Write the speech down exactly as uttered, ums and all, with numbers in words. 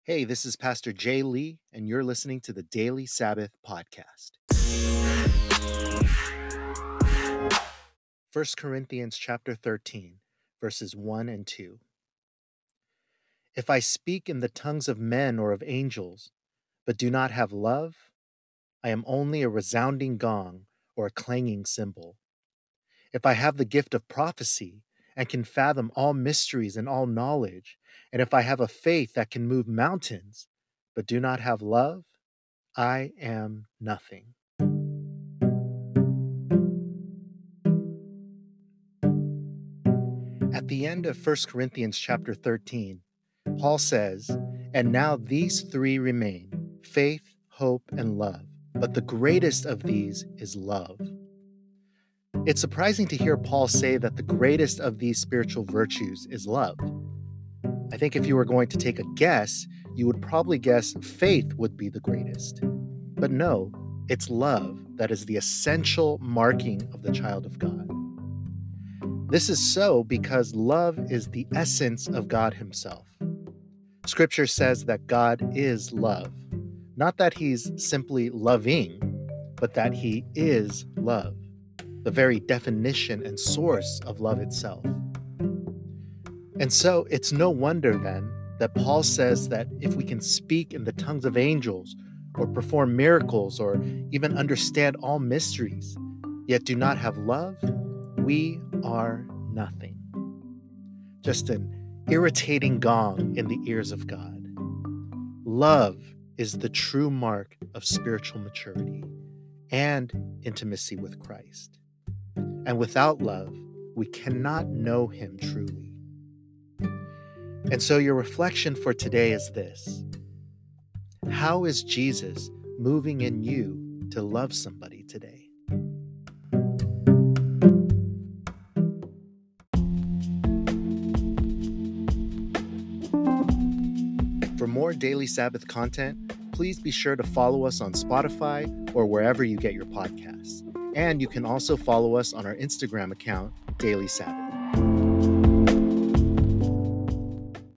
Hey, this is Pastor Jay Lee, and you're listening to the Daily Sabbath Podcast. First Corinthians chapter thirteen, verses one and two. If I speak in the tongues of men or of angels, but do not have love, I am only a resounding gong or a clanging cymbal. If I have the gift of prophecy and can fathom all mysteries and all knowledge, and if I have a faith that can move mountains, but do not have love, I am nothing. At the end of First Corinthians chapter thirteen, Paul says, "And now these three remain, faith, hope, and love. But the greatest of these is love." It's surprising to hear Paul say that the greatest of these spiritual virtues is love. I think if you were going to take a guess, you would probably guess faith would be the greatest. But no, it's love that is the essential marking of the child of God. This is so because love is the essence of God himself. Scripture says that God is love. Not that he's simply loving, but that he is love, the very definition and source of love itself. And so it's no wonder then that Paul says that if we can speak in the tongues of angels or perform miracles or even understand all mysteries, yet do not have love, we are nothing. Just an irritating gong in the ears of God. Love is the true mark of spiritual maturity and intimacy with Christ. And without love, we cannot know him truly. And so your reflection for today is this: how is Jesus moving in you to love somebody today? For more Daily Sabbath content, please be sure to follow us on Spotify or wherever you get your podcasts. And you can also follow us on our Instagram account, Daily Sabbath.